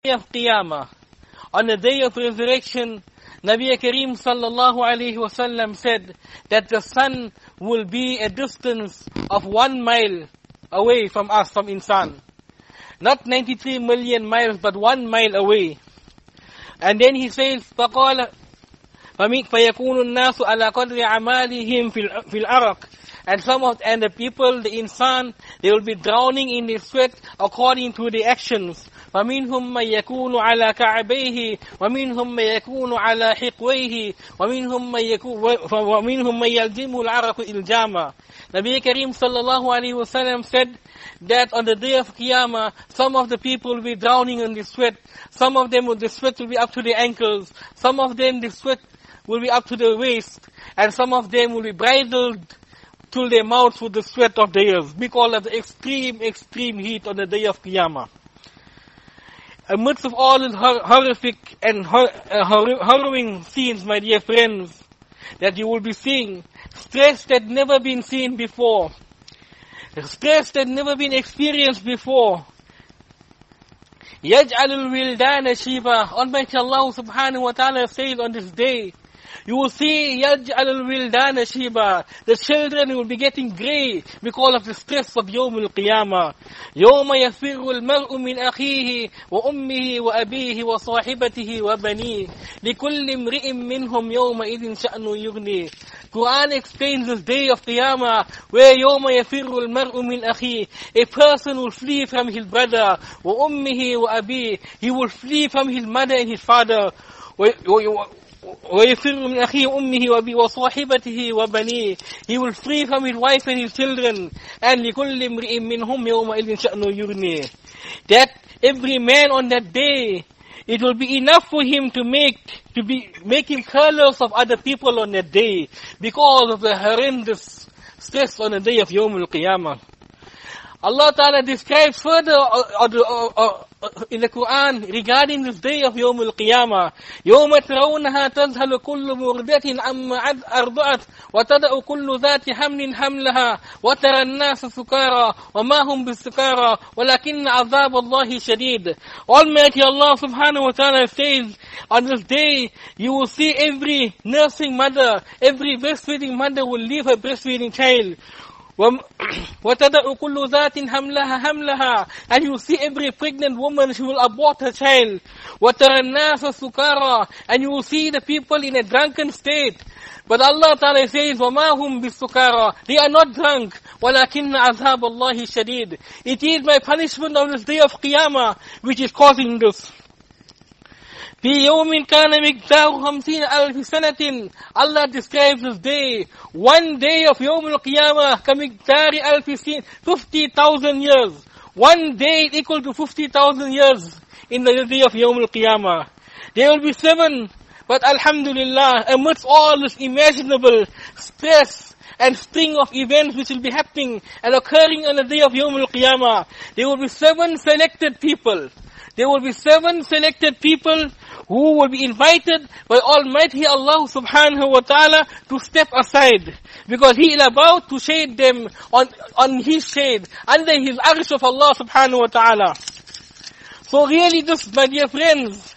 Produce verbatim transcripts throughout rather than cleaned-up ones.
day of Qiyamah, on the day of resurrection, Nabi Kareem sallallahu alayhi wasallam said that the sun will be a distance of one mile away from us, from insan. Not ninety-three million miles, but one mile away. And then he says, فَقَالَ فَيَكُونُ النَّاسُ عَلَى قَدْرِ عَمَالِهِمْ فِي الْعَرَقِ. And some of, and the people, the insan, they will be drowning in the sweat according to the actions. وَمِنْهُمْ مَنْ يَكُونُ عَلَى كَعْبَيْهِ وَمِنْهُمْ مَنْ يَكُونُ عَلَى حِقْوَيْهِ وَمِنْهُمْ مَنْ يَكُونُ وَمِنْهُمْ مَنْ يَلْزِمُ الْعَرَقُ إِلْجَامًا. Nabi Kareem sallallahu alayhi wa sallam said that on the day of Qiyamah, some of the people will be drowning in the sweat. Some of them, the sweat will be up to the ankles. Some of them, the sweat will be up to the waist. And some of them will be bridled till their mouths with the sweat of their ears, because of the extreme, extreme heat on the day of Qiyamah. Amidst of all the hor- horrific and hor- uh, hor- harrowing scenes, my dear friends, that you will be seeing, stress that never been seen before, stress that never been experienced before. يَجْعَلُ الْوِلْدَانَ شِيبًا. Almighty Allah subhanahu wa ta'ala says on this day, you will see يَجْعَلُ الْوِلْدَانَ شِيبًا. The children will be getting grey because of the stress of يوم القيامة. يَوْمَ يَفِرُّ الْمَرْءُ مِنْ أَخِيهِ وَأُمِّهِ وَأَبِيهِ وَصَاحِبَتِهِ وَبَنِيهِ لِكُلِّ امْرِئٍ مِّنْهُمْ يَوْمَئِذٍ شَأْنٌ يُغْنِيهِ. Quran explains this day of Qiyamah, where يَوْمَ يَفِرُّ الْمَرْءُ مِنْ أَخِيهِ. A person will flee from his brother. وَأُمِّهِ وَأَبِيهِ. He will flee from his mother and his father. وَيَفِرُّ مِنْ أَخِيهِ أُمِّهِ وَأَبِيهِ وَصَاحِبَتِهِ وَبَنِيهِ. He will flee from his wife and his children. And لِكُلِّ امْرِئٍ مِّنْهُمْ يَوْمَئِذٍ شَأْنٌ يُغْنِيهِ. That every man on that day, it will be enough for him to make to be make him careless of other people on that day, because of the horrendous stress on the day of Yawm al-Qiyamah. Allah Ta'ala describes further uh, uh, uh, uh, in the Quran regarding this day of Yawm al-Qiyamah. يَوْمَ تَرَوْنَهَا تَذْهَلُ كُلُّ مُرْضِعَةٍ عَمَّا أَرْضَعَتْ وَتَضَعُ كُلُّ ذَاتِ حَمْلٍ حَمْلَهَا وَتَرَى النَّاسَ سُكَارَى وَمَا هُمْ بِالسُّكَارَى وَلَكِنَّ عَذَابَ اللَّهِ شَدِيدٌ. Almighty Allah subhanahu wa ta'ala says, on this day, you will see every nursing mother, every breastfeeding mother will leave her breastfeeding child. وَتَدَعُ كُلُّ ذَاتٍ حَمْلَهَا حَمْلَهَا. And you see every pregnant woman, she will abort her child. وَتَرَى النَّاسَ سُكَارَى. And you will see the people in a drunken state. But Allah Ta'ala says, وَمَا هُمْ بِالسُّكَارَى. They are not drunk. وَلَكِنَّ عَذَابَ اللَّهِ شَدِيدٌ. It is my punishment on this day of Qiyamah which is causing this. في يوم كان مقداره خمسين ألف سنة. Allah describes this day, one day of يوم القيامة كمقدار ألف سنة, fifty thousand years. One day is equal to fifty thousand years in the day of يوم القيامة. There will be seven, but alhamdulillah, amidst all this imaginable stress and string of events which will be happening and occurring on the day of يوم القيامة, there will be seven selected people. There will be seven selected people who will be invited by Almighty Allah subhanahu wa ta'ala to step aside, because He is about to shade them on, on His shade, under His arsh of Allah subhanahu wa ta'ala. So really this, my dear friends,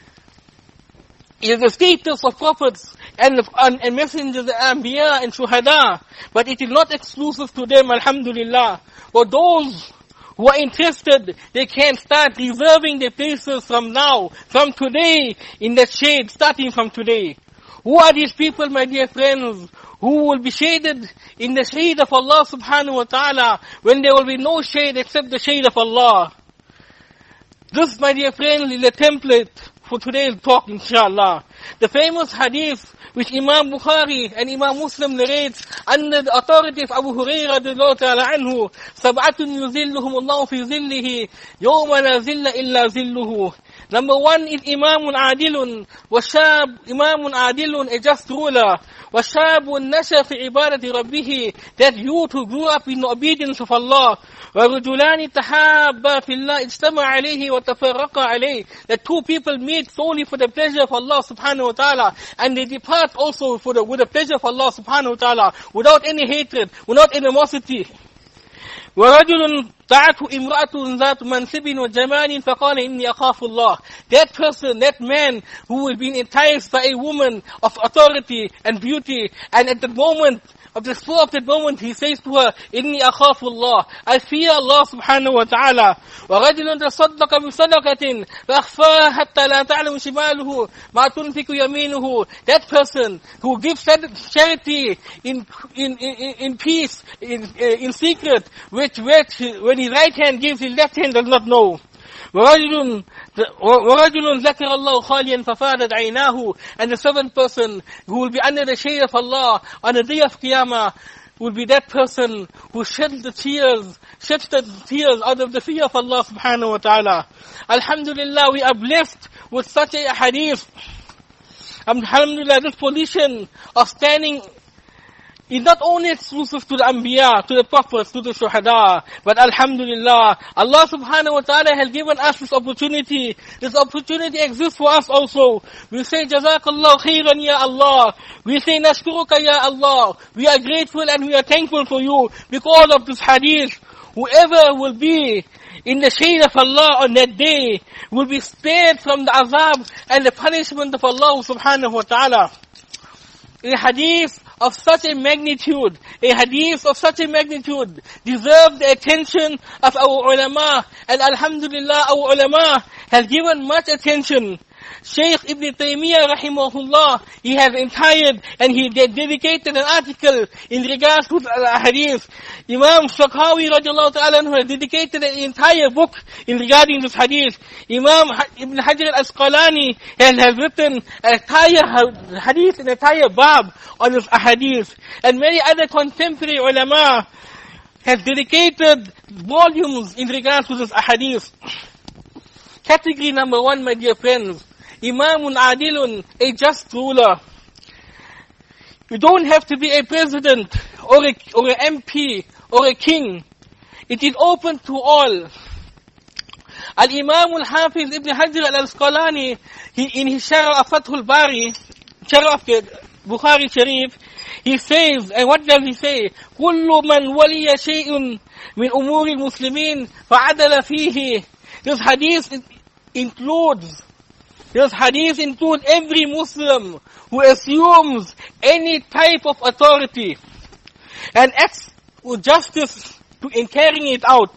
is the status of prophets and, and, and messengers, Anbiya and Shuhada, but it is not exclusive to them, alhamdulillah. For those who are interested, they can start reserving their places from now, from today, in that shade, starting from today. Who are these people, my dear friends, who will be shaded in the shade of Allah subhanahu wa ta'ala, when there will be no shade except the shade of Allah? This, my dear friends, is a template for today's talk, inshallah. The famous hadith which Imam Bukhari and Imam Muslim narrates under the authority of Abu Hurairah radiallahu ta'ala anhu, سَبْعَةٌ يُذِلُّهُمُ اللَّهُ فِي ظِلِّهِ يَوْمَ لَا ظِلَّ إِلَّا ظِلُّهُ. Number one is Imamun Adilun, وَشَاب Imamun Adilun, a just ruler, وَشَابٌ نَشَى فِي عِبَادَةِ رَبِّهِ, that youth who grew up in the obedience of Allah, وَرُجُلَانِ تَحَابَّا فِي اللَّهِ اجْتَمَعَ عَلَيْهِ وَتَفَرَّقَ عَلَيْهِ. That two people meet solely for the pleasure of Allah subhanahu wa ta'ala, and they depart also for the, with the pleasure of Allah subhanahu wa ta'ala, without any hatred, without animosity. وَرَجُلٌ دعته امرأة ذات منصب وجمال فقال إني أخاف الله. That person, that man who will be enticed by a woman of authority and beauty, and at the moment of the spur of that moment, he says to her, إِنِّي أَخَافُ اللَّهِ, I fear Allah subhanahu wa ta'ala. وَرَجُلٌ تَصَدَّقَ بِصَدَقَةٍ فَأَخْفَاهَا حَتَّى لَا تَعْلَمُ شِمَالُهُ مَا تُنْفِقُ يَمِينُهُ. That person who gives charity in in in, in peace, in in secret, which, which when his right hand gives, his left hand does not know. وَرَجُلٌ وَرَجُلٌ ذَكَرَ اللَّهُ خَالِيًا فَفَادَتْ عَيْنَاهُ. And the seventh person who will be under the shade of Allah on the day of Qiyamah will be that person who sheds the tears, sheds the tears out of the fear of Allah subhanahu wa ta'ala. Alhamdulillah, we are blessed with such a hadith. Alhamdulillah, this position of standing is not only exclusive to the Anbiya, to the Prophets, to the Shuhada, but Alhamdulillah, Allah subhanahu wa ta'ala has given us this opportunity. This opportunity exists for us also. We say, Jazakallah khairan ya Allah. We say, Nashkuruka ya Allah. We are grateful and we are thankful for you because of this hadith. Whoever will be in the shade of Allah on that day will be spared from the azab and the punishment of Allah subhanahu wa ta'ala. A hadith of such a magnitude, a hadith of such a magnitude deserves the attention of our ulama, and Alhamdulillah, our ulama has given much attention. Shaykh Ibn Taymiyyah rahimahullah, he has entire and he dedicated an article in regards to the hadith. Imam Shakhawi radiallahu ta'ala has dedicated an entire book in regarding this hadith. Imam Ibn Hajar al-Asqalani has, has written an entire hadith, an entire bab on this hadith. And many other contemporary ulama have dedicated volumes in regards to this hadith. Category number one, my dear friends, Imamun Adilun, a just ruler. You don't have to be a president or a, or an M P or a king. It is open to all. Al-Imam al-Hafiz Ibn Hajar al-Asqalani, he, in his Sharh of Fathul Bari, Sharh of Bukhari Sharif, he says, and what does he say? كُلُّ مَنْ وَلِيَ شَيْءٌ مِنْ أُمُورِ الْمُسْلِمِينَ فَعَدَلَ فِيهِ. This hadith includes This hadith includes every Muslim who assumes any type of authority and acts with justice in carrying it out.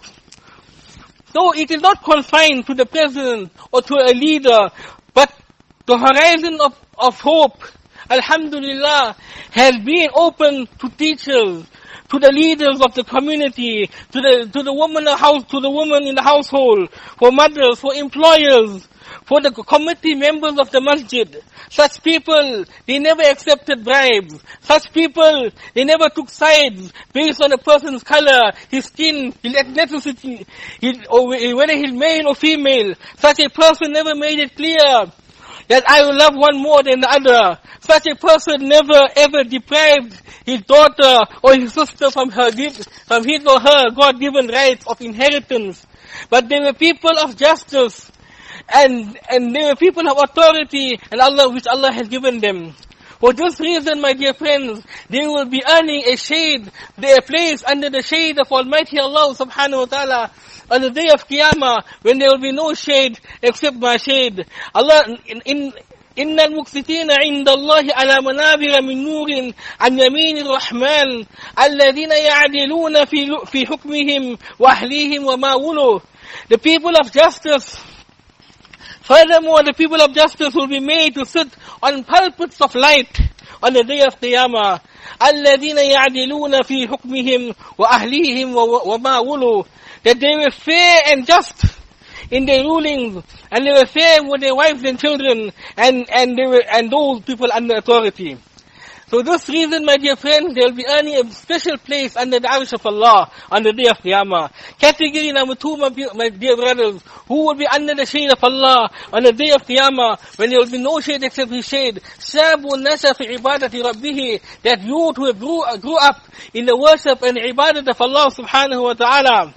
So it is not confined to the president or to a leader, but the horizon of, of hope, Alhamdulillah, has been open to teachers, to the leaders of the community, to the to the woman house, to the woman in the household, for mothers, for employers, for the committee members of the masjid. Such people, they never accepted bribes. Such people, they never took sides based on a person's color, his skin, his ethnicity, his, or whether he's male or female. Such a person never made it clear that I will love one more than the other. Such a person never ever deprived his daughter or his sister from her from his or her God-given rights of inheritance. But they were people of justice, and and they were people of authority, and Allah, which Allah has given them. For this reason, my dear friends, they will be earning a shade, their place under the shade of Almighty Allah subhanahu wa ta'ala on the day of Qiyamah, when there will be no shade except my shade. Allah, in, in إن المقسطين عند الله على منابر من نور عن يمين الرحمن الذين يعدلون في في حكمهم وأهليهم وما ولوا. The people of justice, furthermore, the people of justice will be made to sit on pulpits of light on the day of Qiyamah. الذين يعدلون في حكمهم وأهليهم وما ولوا. That they were fair and just in their rulings, and they were fair with their wives and children, and, and they were, and those people under authority. So this reason, my dear friends, they will be earning a special place under the arsh of Allah on the day of Qiyamah. Category number two, my, my dear brothers, who will be under the shade of Allah on the day of Qiyamah, when there will be no shade except His shade. Shabun nasha fi ibadati rabbih, that youth who grew, grew up in the worship and ibadat of Allah subhanahu wa ta'ala.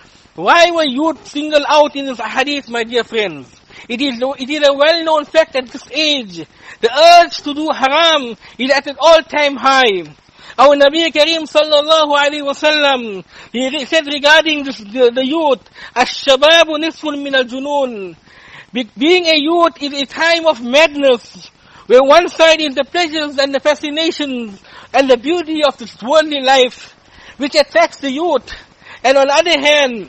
Why were youth singled out in this hadith, my dear friends? It is, it is a well-known fact at this age. The urge to do haram is at an all-time high. Our Nabi Kareem sallallahu alayhi wa sallam, he said regarding this, the, the youth, Ash-shababu nisfun min al-junun. Be, being a youth is a time of madness, where one side is the pleasures and the fascinations and the beauty of this worldly life, which attracts the youth. And on the other hand,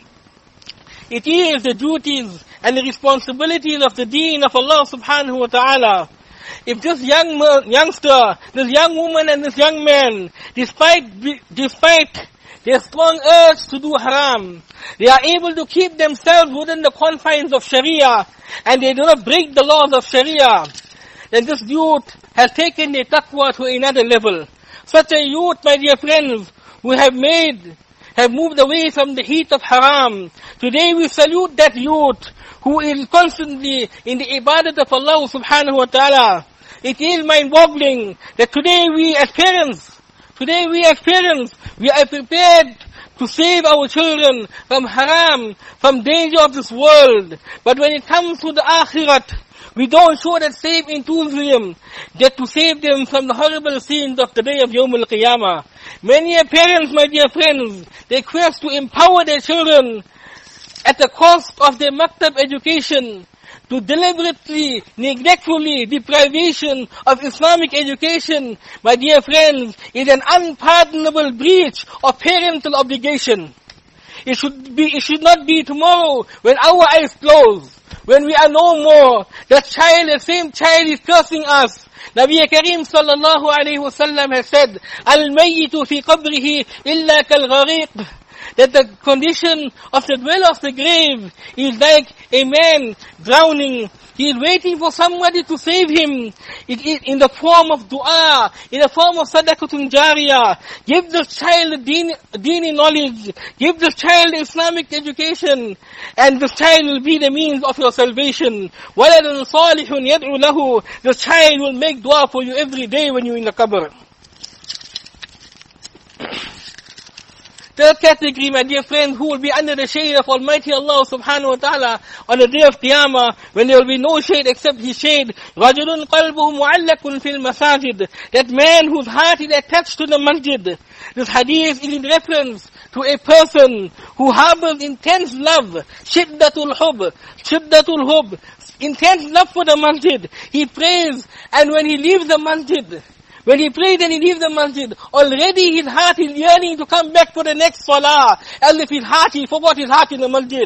it is the duties and the responsibilities of the deen of Allah subhanahu wa ta'ala. If this young man, youngster, this young woman and this young man, despite, despite their strong urge to do haram, they are able to keep themselves within the confines of Sharia, and they do not break the laws of Sharia, then this youth has taken their taqwa to another level. Such a youth, my dear friends, who have made, have moved away from the heat of haram. Today we salute that youth who is constantly in the ibadat of Allah subhanahu wa ta'ala. It is mind-boggling that today we as parents, today we as parents, we are prepared to save our children from haram, from danger of this world. But when it comes to the akhirat, we don't show that same enthusiasm that to save them from the horrible scenes of the day of Yawm al-Qiyamah. Many parents, my dear friends, they quest to empower their children at the cost of their maktab education, to deliberately, neglectfully deprivation of Islamic education, my dear friends, is an unpardonable breach of parental obligation. It should be, it should not be tomorrow when our eyes close, when we are no more. The child, the same child is cursing us. Nabi Kareem sallallahu alayhi wa sallam has said, Al-mayyitu fi qabrihi illa kal-ghariq. That the condition of the dweller of the grave is like a man drowning. He is waiting for somebody to save him. It is in the form of dua, in the form of sadaqatun jariyah. Give the child deen, deeni knowledge. Give the child Islamic education. And the child will be the means of your salvation. وَلَدٌ صَالِحٌ يَدْعُ لَهُ. The child will make dua for you every day when you're in the qabr. Third category, my dear friends, who will be under the shade of Almighty Allah subhanahu wa ta'ala on the day of Qiyamah, when there will be no shade except His shade. رَجُلٌ قَلْبُهُ مُعَلَّقٌ فِي الْمَسَاجِدِ. That man whose heart is attached to the masjid. This hadith is in reference to a person who harbors intense love, shiddatul hub, shiddatul hub, intense love for the masjid. He prays, and when he leaves the masjid, when he prays and he leaves the masjid, already his heart is yearning to come back for the next salah, as if his heart, he forgot his heart in the masjid.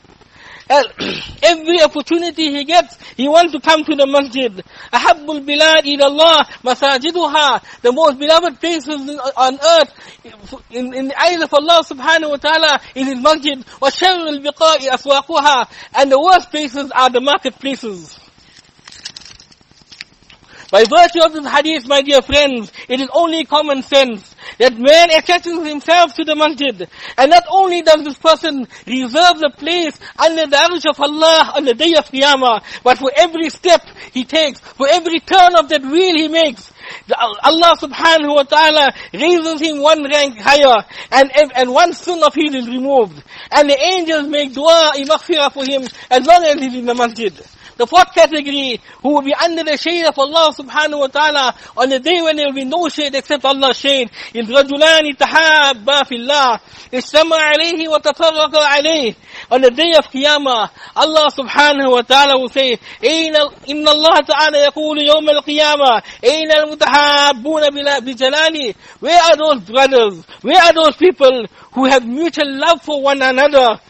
Every opportunity he gets, he wants to come to the masjid. Ahabbul bilad ila Allah masajiduha. The most beloved places on earth, in, in the eyes of Allah subhanahu wa ta'ala, is his masjid. Wa sharrul biqa'i aswaquha. And the worst places are the marketplaces. By virtue of this hadith, my dear friends, it is only common sense that man attaches himself to the masjid. And not only does this person reserve the place under the arsh of Allah on the day of Qiyamah, but for every step he takes, for every turn of that wheel he makes, Allah subhanahu wa ta'ala raises him one rank higher, and, and one sin of his is removed. And the angels make dua maghfirah for him as long as he's in the masjid. The fourth category, who will be under the shade of Allah subhanahu wa ta'ala on the day when there will be no shade except Allah's shade, is رَجُلَانِ تَحَابَّا فِي اللَّهِ اجْتَمَعَ عَلَيْهِ وَتَفَرَّقَ عَلَيْهِ. On the day of Qiyamah, Allah subhanahu wa ta'ala will say, إِنَّ اللَّهَ تَعَالَى يَقُولُ يَوْمَ الْقِيَامَةِ أَيْنَ الْمُتَحَابُّونَ بِجَلَالِهِ. Where are those brothers? Where are those people who have mutual love for one another?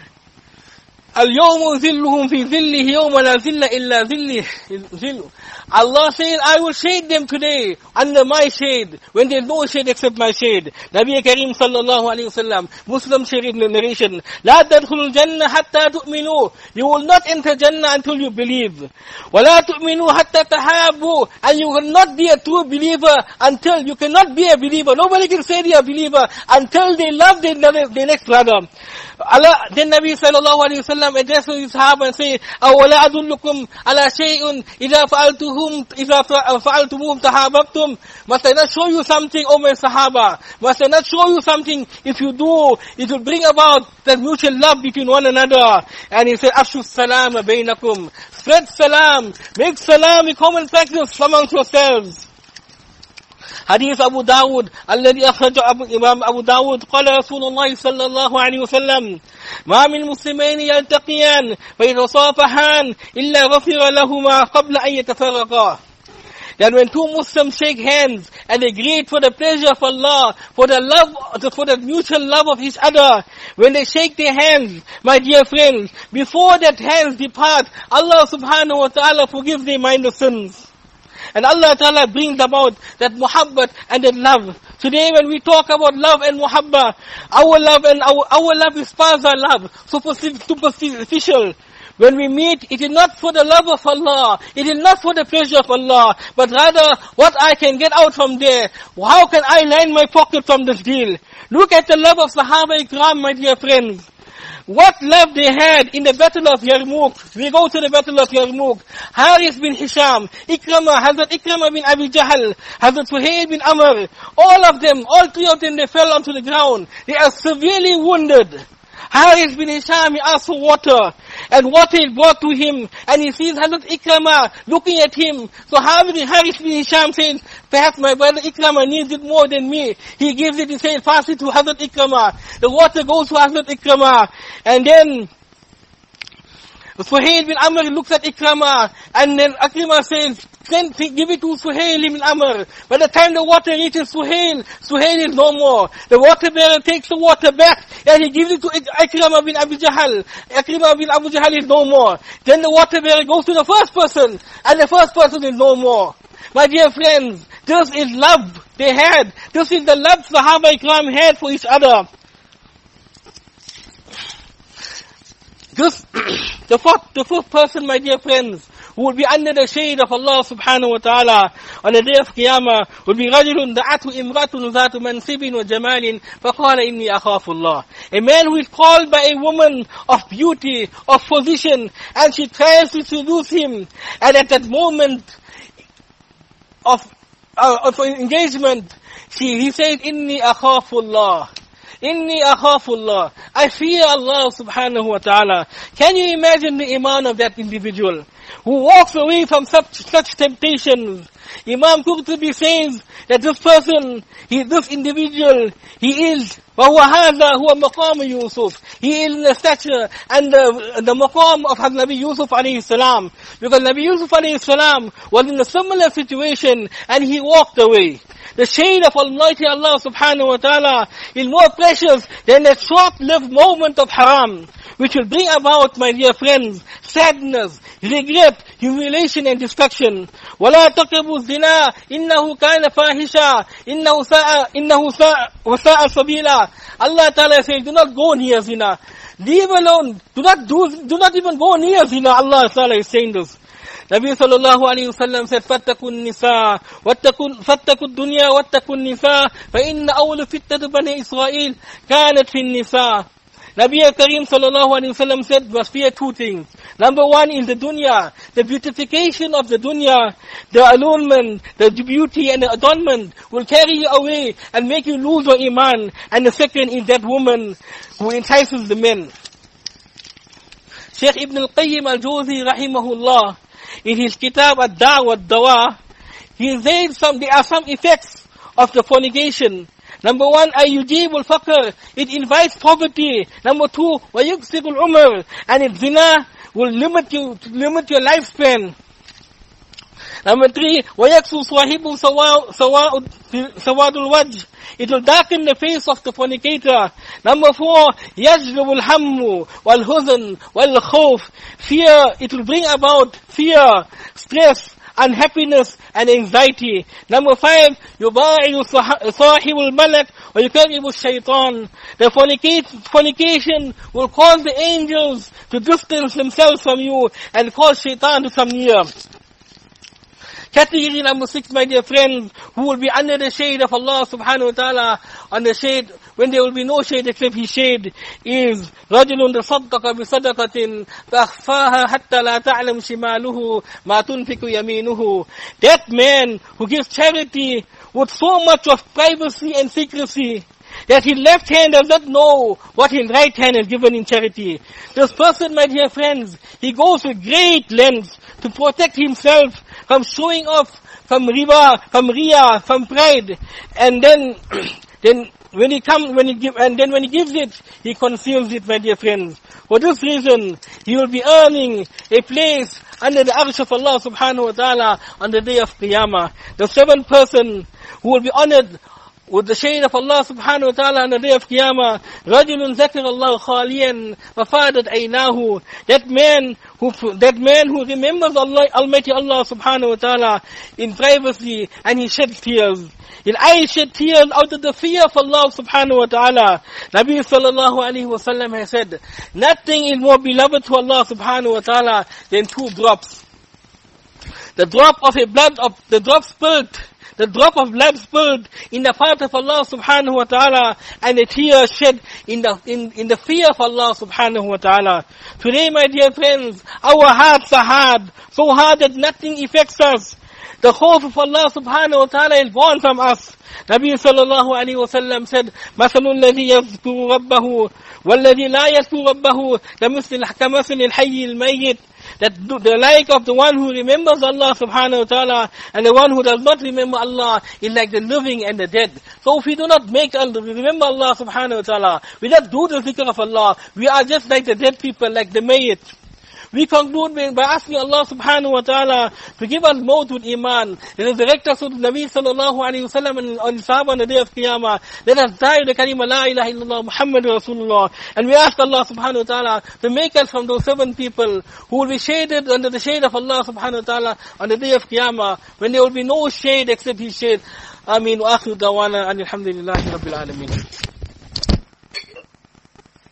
اليوم ظلهم في ظله يوم لا ظل إلا ظله. Allah says, I will shade them today under my shade, when there is no shade except my shade. Nabi Kareem sallallahu alayhi wa sallam, Muslim Sharif narration, لا تدخلوا الجنة حتى تؤمنوا. You will not enter Jannah until you believe. ولا تؤمنوا حتى تحابوا. And you will not be a true believer until, you cannot be a believer. Nobody can say they are a believer until they love their, their next brother. Allah, then Nabi sallallahu alayhi wa sallam addresses his Sahaba and say, أَوَلَا أَدُلُّكُمْ عَلَى شَيْءٌ إِذَا فَعَلْتُهُمْ إِذَا فَعَلْتُمُهُمْ تَحَابَبْتُمْ. Must I not show you something, O my Sahaba? Must I not show you something? If you do, it will bring about that mutual love between one another. And he said, أَفْشُوا السَّلَامَ بَيْنَكُمْ. Spread salam, make salam a common practice amongst yourselves. حديث أبو داود الذي أخرج إمام أبو داود قال رسول الله صلى الله عليه وسلم ما من مسلمين يلتقيان فيتصافحان إلا غفر لهما قبل أن يتفرقا. That when two Muslims shake hands and agree for the pleasure of Allah, for the love, for the mutual love of each other, when they shake their hands, my dear friends, before that hands depart, Allah subhanahu wa ta'ala forgives their minor sins. And Allah Ta'ala brings about that muhabbat and that love. Today when we talk about love and muhabbat, our love and our, our love is father love, superficial. When we meet, it is not for the love of Allah, it is not for the pleasure of Allah, but rather what I can get out from there. How can I line my pocket from this deal? Look at the love of Sahaba Ikram, my dear friends. What love they had in the battle of Yarmouk. We go to the battle of Yarmouk. Harith bin Hisham, Ikramah, Hazrat Ikramah bin Abi Jahl, Hazrat Suhail bin Amr, all of them, all three of them, they fell onto the ground. They are severely wounded. Harith bin Hisham, he asked for water, and water is brought to him, and he sees Hazrat Ikramah looking at him. So Harith bin Hisham says, perhaps my brother Ikramah needs it more than me. He gives it, he says, pass it to Hazrat Ikramah. The water goes to Hazrat Ikramah, and then Suhail bin Amr looks at Ikramah, and then Ikramah says, then give it to Suhail bin Amr. By the time the water reaches Suhail, Suhail is no more. The water bearer takes the water back, and he gives it to Ikramah bin Abi Jahl. Ikramah bin Abu Jahl is no more. Then the water bearer goes to the first person, and the first person is no more. My dear friends, this is love they had. This is the love Sahaba Ikram had for each other. This, the fourth, the fourth person, my dear friends, who will be under the shade of Allah subhanahu wa ta'ala on the day of Qiyamah, will be رَجُلٌ دَعَتْهُ إِمْرَةٌ ذَاتُ مَنْصِبٍ وَجَمَالٍ فَقَالَ إِنِّي أَخَافُ اللَّهِ. A man who is called by a woman of beauty, of position, and she tries to seduce him, and at that moment of, uh, of engagement, she, he said, إِنِّي أَخَافُ اللَّهِ. Inni akhafullah. I fear Allah subhanahu wa ta'ala. Can you imagine the iman of that individual who walks away from such, such temptations? Imam Qurtubi says that this person, he, this individual, he is, وَهُوَ هَذَا هُوَ مَقَامُ يُوسُف. He is in the stature and the, the maqam of Nabi Yusuf alayhi salam. Because Nabi Yusuf alayhi salam was in a similar situation and he walked away. The shade of Almighty Allah subhanahu wa ta'ala is more precious than a short-lived moment of haram, which will bring about, my dear friends, sadness, regret, humiliation and destruction. وَلَا تَقْرَبُوا الزِّنَا إِنَّهُ كَانَ فَاحِشًا إِنَّهُ سَاءَ إِنَّهُ سَاءَ وَسَاءَ سَبِيلًا. Allah Ta'ala says, do not go near zina. Leave alone. Do not do, do not even go near zina. Allah Ta'ala is saying this. Nabi sallallahu alayhi wa sallam said, فَاتَّقُوا النِّسَاءَ فَاتَّقُوا الدُّنْيَا وَاتَّقُوا النِّسَاءَ فَإِنَّ أَوْلُ فِتَّةِ بَنِي إِسْرَائِيلِ كَانَتْ فِي النِّسَاءِ. Nabi Kareem sallallahu alayhi wa sallam said, must fear two things. Number one is the dunya, the beautification of the dunya, the allurement, the beauty and the adornment will carry you away and make you lose your iman. And the second is that woman who entices the men. Shaykh Ibn al-Qayyim al-Jawzi rahimahullah, in his kitab Ad-Da'wa Ad-Dawa, he said some, there are some effects of the fornication. Number one, ayyujib al-faqr, it invites poverty. Number two, wayuksir al-umr, and it zina will limit you, to limit your lifespan. Number three, wayaksu sahibu sawadul wajh, it will darken the face of the fornicator. Number four, yajlub al-hammu wal-huzn wal-khawf, fear, it will bring about fear, stress, unhappiness and anxiety. Number five, yuba'idu sahibul malak wa yukaribu shaitan. The fornication will cause the angels to distance themselves from you and cause shaitan to come near. Category number six, my dear friends, who will be under the shade of Allah subhanahu wa ta'ala, on the shade, when there will be no shade except His shade, is رَجُلٌ تَصَدَّقَ بِصَدَقَةٍ فَأَخْفَاهَا حَتَّى لَا تَعْلَمْ شِمَالُهُ مَا تُنْفِقُ يَمِينُهُ. That man who gives charity with so much of privacy and secrecy, that his left hand does not know what his right hand has given in charity. This person, my dear friends, he goes to great lengths to protect himself from showing off from riba, from riya, from pride, and then, then when he comes, when he give, and then when he gives it, he conceals it, my dear friends. For this reason, he will be earning a place under the arsh of Allah subhanahu wa ta'ala on the day of Qiyamah. The seventh person who will be honored with the shade of Allah subhanahu wa ta'ala on the day of Qiyamah, رَجُلٌ ذَكَرَ اللَّهُ خَالِيًا فَفَادَتْ عَيْنَاهُ. That man who, that man who remembers Allah, Almighty Allah subhanahu wa ta'ala in privacy, and he sheds tears. His eyes shed tears out of the fear of Allah subhanahu wa ta'ala. Nabi sallallahu alayhi wa sallam has said, nothing is more beloved to Allah subhanahu wa ta'ala than two drops. The drop of a blood of, the drop spilled, the drop of blood spilled in the path of Allah subhanahu wa ta'ala, and a tear shed in the, in, in the fear of Allah subhanahu wa ta'ala. Today, my dear friends, our hearts are hard, so hard that nothing affects us. The khawf of Allah subhanahu wa ta'ala is born from us. Nabi sallallahu alayhi wa sallam said, مَثَلُ الَّذِي يَذْكُرُ رَبَّهُ وَالَّذِي لَا يَذْكُرُ رَبَّهُ كَمَثَلِ الْحَيِّ الْمَيِّتِ. That the like of the one who remembers Allah subhanahu wa ta'ala and the one who does not remember Allah is like the living and the dead. So if we do not make remember Allah subhanahu wa ta'ala, we don't do the zikr of Allah, we are just like the dead people, like the mayyit. We conclude by asking Allah subhanahu wa ta'ala to give us maut with iman. Let us direct us to the Nabi sallallahu alayhi wa sallam and on Sahaba on the day of Qiyamah. Let us die the kalima la ilaha illallah Muhammad Rasulullah. And we ask Allah subhanahu wa ta'ala to make us from those seven people who will be shaded under the shade of Allah subhanahu wa ta'ala on the day of Qiyamah, when there will be no shade except His shade. Ameen wa akhiru dawana and alhamdulillahi rabbil alameen.